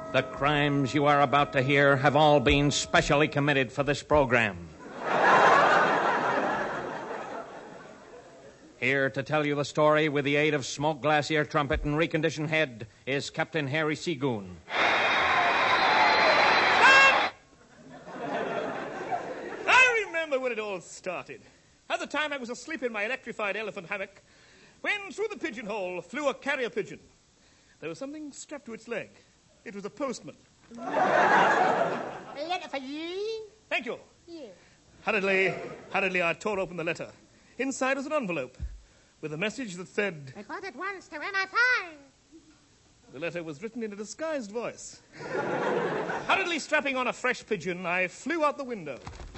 The crimes you are about to hear have all been specially committed for this program. Here to tell you the story with the aid of smoke glass ear trumpet and reconditioned head is Captain Harry Seagoon. I remember when it all started. At the time, I was asleep in my electrified elephant hammock when through the pigeonhole flew a carrier pigeon. There was something strapped to its leg. It was a postman. A letter for you? Thank you. Yeah. Hurriedly, I tore open the letter. Inside was an envelope with a message that said, "Report at once to MI5." The letter was written in a disguised voice. Hurriedly strapping on a fresh pigeon, I flew out the window.